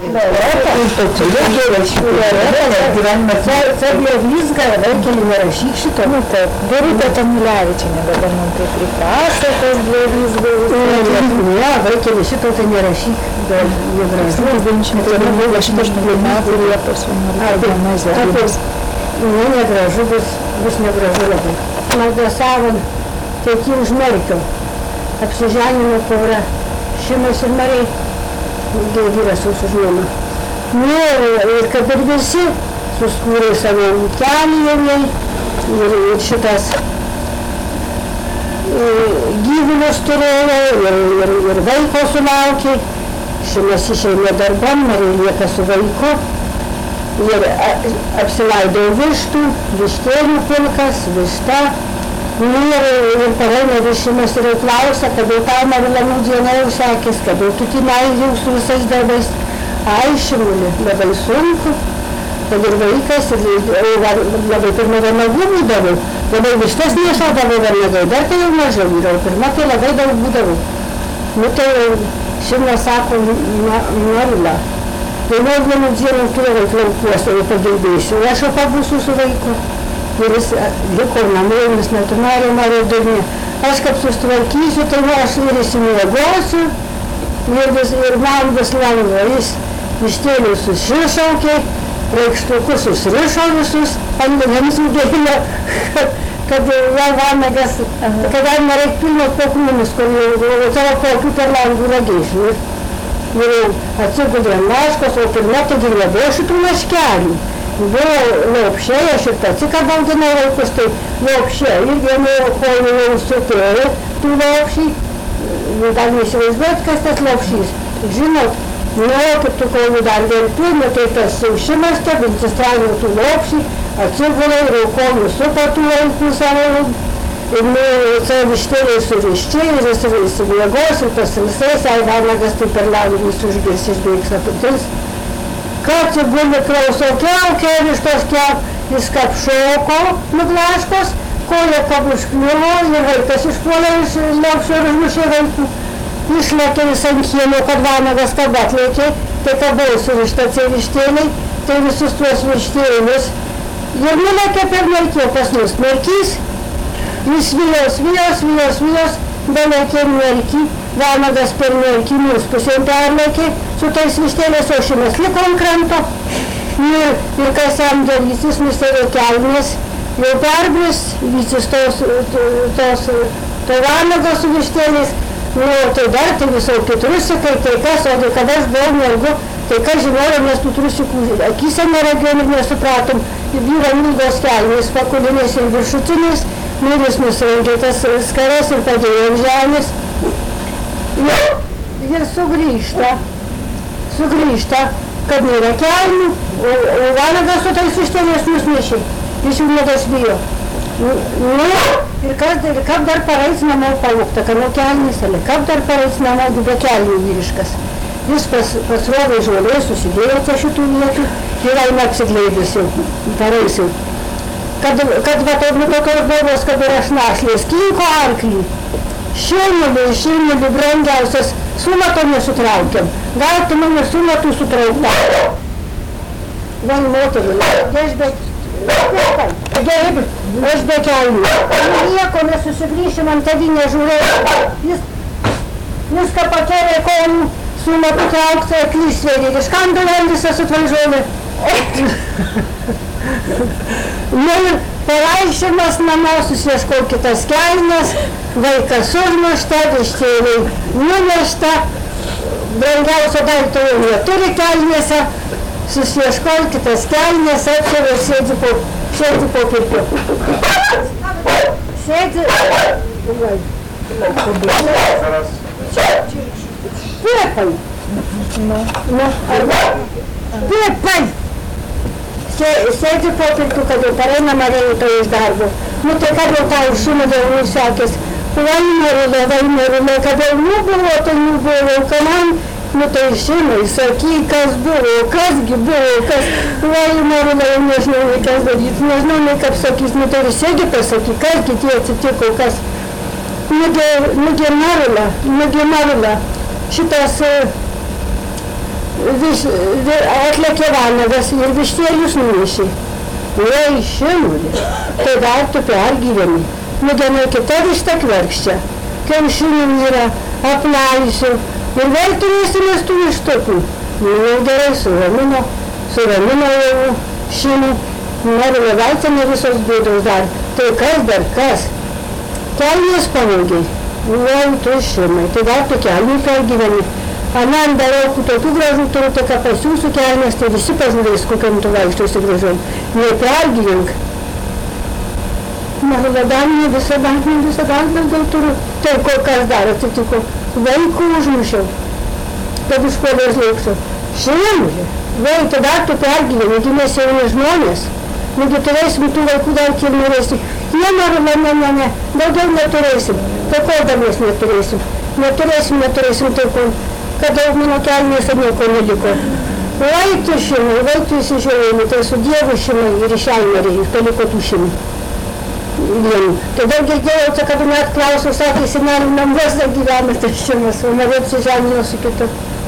Sabija viską, vaikelį nerašyk šito. Birutė Tamulevičienė dabar man tai pripasakos, blėvys buvo. Ne, vaikelį šito tai nerašyk. Negražu. 98 metų Liepos 11 diena Zervybės. Ne, negražu, bus negražu labai. Maldasavom tiek užmerkiau. Apsiženimo pora Šimas ir Marija. Vyras su žmona. Ir kad ir visi suskūrė savo kelį ir šitas gyvulius turėjo ir vaiko sulaukė. Šimas išeina darbam, Marija lieka su vaiku ir apsilaido vištų, vištėlių pilkas, višta. Ir pareina Šimas ir klausia, kad jau tau Marilamų diena jau sekės, kad jau tu meilė su visais darbais. Ai, Šimulė, labai sunku, kad ir vaikas, ir labai pirma vanagų būdavau, labai vištas nešaudavau vanagai, dar tai jau mažiau vyrau, pirma tai labai daug būdavau. Tai Šimas sako, Marila, jau vieną dieną turėjau klaukuose ir padirbėsiu, aš jau pabūsiu su vaiku. Ir jis liko namėjimis, netumarė durnė. Aš kaip sustvarkysiu, tai aš ir įsimiegosiu, ir man vis lengva. Jis vištėlius susišaukė, raikštukus susirišo visus, jiems uždėlė, kad jau vanagas, kad jam nereik pilnos pokrūmis, kur jau savo pokių per langų ragėšių. Ir atsigudė meškos, o pirma taigi nebuvo šitų meškelių. Buvo lopšiai, aš ir pats įkabaldinau vaikus, tai lopšiai ir vienu kojų jau sutėjo tų lopšiai. Dar neįsivaizduot, kas tas lopšys. Žinot, kaip tų kojų dar vertų, tai tas Šimas stebintis traino tų lopšiai, atsigulė ir kojų supa tų vaikų savo. Ir savo vištėliai suriščiai, ir jis įsimiegos, ir pasilsės, vanagas tai per langus užgirs išbėgs aputins. Kad atsigulė klauso kiaukė, ir iš tos jis kaip šoko nuglaškos, koja kaip užkliuvo, ir vaikas išpuolė iš liaukščio ir užmušė vaikų. Išlėkė vis ant kiemio, kad vanagas kad atlėkė, tai kad buvo surišta vištėliai, tai visus tuos vištėlius. Ir nulėkė per merkį, pas mus merkys, jis vijos, belėkė merkį, vanagas per merkį, mūsų pusėm perlėkė, su tais vištėlės, o Šimas liko ant kranto. Ir kas jam darys, jis nusėdė kelnes, jau perbris, vycis to vanagas su vištėlės. Tai dar, tai visokių trusikai, tai kas, o kad aš buvau mergu, tai kas žinojau, mes tų trusikų akise neregėjom ir nesupratom. Vyra ilgos kelnės, pakulinės ir viršutinės, jis nusirengė tas skaras ir padėjo ant žemės. Ir sugrįžta, kad nėra kelnių, o vanagas su tais vištėlės nusnešė, jis jų nedažbijo. Ir kaip dar pareis namo palukta, kad nuo kelnės, kaip dar pareis namo be kelnių vyriškas. Jis pasrovė žolės, susidėjo čia šitų vietų ir eina apsigleidus jau, pareis jau. Kad va taip tokios bobos, kad ir aš našlės, kinko arklį. Šeimulį brangiausias, sumato nesutraukiam. Gal tu mane sumatų sutraukta? Vėl moterį, aš be kelnių. Nieko nesusigrįšim ant tėvynę žiūrėti. Jis viską pakėlė kojų, sumatų traukta, aklys svėdė. Iš kam dėlendysas atvažiuoja? Pareišimas namo, susieškau kitas kelnes, vaikas užmušta, vištėliai numešta, brangiausio daikto jau neturi kelnėse, susieškau kitas kelnes, atšėlė ir sėdi po pirkiu. Sėdi... Piepai! Sėdi po pirkiu, kad jau pareina Marija to iš darbo. Tai kad jau tau Šimą dėl nusekės. Vainėrilė, kad jau nubuvo, tai nubuvo, kad man, tai Šimai, sakyk, kas buvo, kasgi buvo, kas... Vainėrilė, jau nežinau, kas daryti, nežinau, kaip sakys, tai ir sėdi pasakyk, kasgi tie atsitiko, kas... Nugi Marila, šitas... atlėkė vanagas ir vištėlius nunešė. Oi, šimulė, tai dar tu pergyveni. Nudiena kita višta kverkščia, kiaušinių yra, aplaisiu ir vėl turėsimės tų vištukų. Jau gerai, suramino jau šimų, nori levaitė ne visos bėdos dar. Tai kas dar, kas? Kelnės pavaugiai. Oi, tu šimai, tai dar tu kelnių pergyveni. Anan darau tokių gražų turiu, tai ką pasiūsiu kelnes, tai visi pažiūrės, kokiam tu vaikščiausi gražiom. Nepergyvenk. Maladamė visada gal turiu. Tai kas dar atsitiko? Vaikų užmušiau, kad iš kovės lauksiu. Šimulė, tai dar tu pergyveni, mes jauni žmonės. Negi turėsim tų vaikų dar kiek norėsim. Ne, daugiau neturėsim. Tai ko dar mes neturėsim? Neturėsim, tai ko. Kad daug mano kelnėse nieko neliko. Oi, tu šimai, tu įsižiūrėjai, tai su Dievu šimai ir išelmeriai, paliko tų šimų. Vienu. Tai daug girdėjau, kad net klausiau, sakė, senelių namuose gyvena tas šimas, o norėtų žemino su kitu.